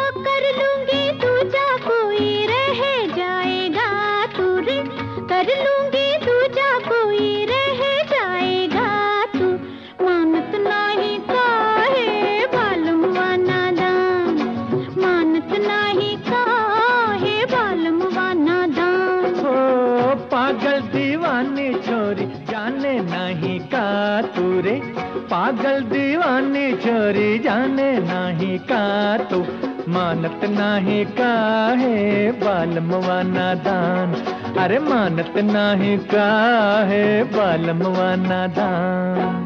कर लूंगी दूजा कोई रह जाएगा तू रे, कर लूंगी दूजा कोई रह जाएगा तू। मानत नाही काहे बालम वा नादान, मानत नाही काहे बालम वा नादान। ओ पागल दीवानी छोरी जाने नहीं का तू रे, पागल दीवानी छोरी जाने नहीं का तू। मानत नहीं का है बालम वा नादान, अरे मानत नहीं का है बालम वा नादान।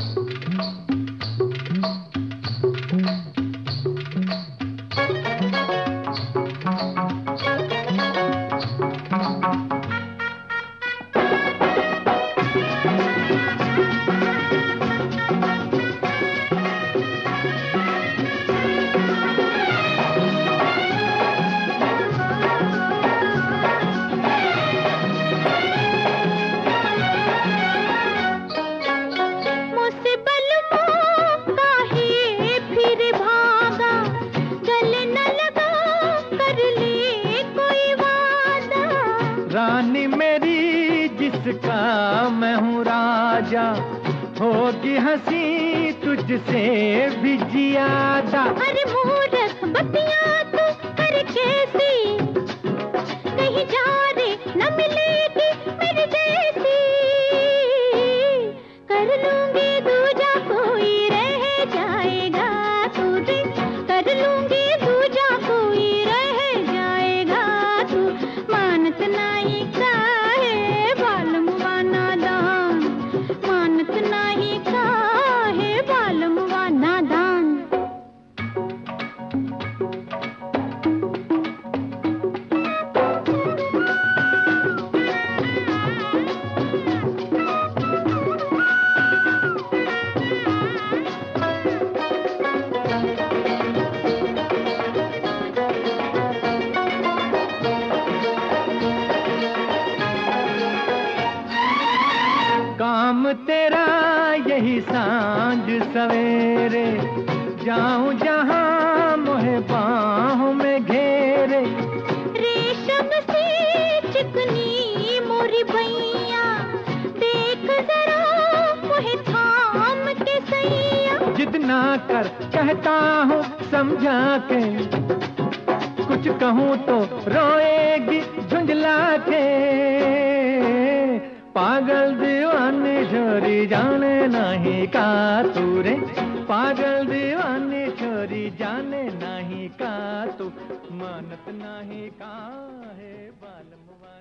रानी मेरी जिसका मैं हूँ राजा, होगी हंसी तुझसे भी ज्यादा। अरे मूर्ख बतिया तू कर कैसी, कहीं जा रे न मिलेगी मेरी जैसी। कर लूंगी दूजा कोई रह जाएगा तू रे, कर लूंगी दूजा कोई रह जाएगा तू। मानत नहीं काहे बालम वा नादान, मानत नहीं काहे बालम वा नादान। काम तेरा यही सांझ सवेरे, जाऊं जहां मोहे बाहों में घेरे। रेशम सी चिकनी मोरी बैया, देख जरा मोहे थाम के सैया। जिद ना कर कहता हूँ समझा के, कुछ कहूँ तो रोएगी झुंझला के। पागल दीवानी छोरी जाने नहीं का तू रे, पागल दीवानी छोरी जाने नहीं का तू। मानत नहीं का है बालम वा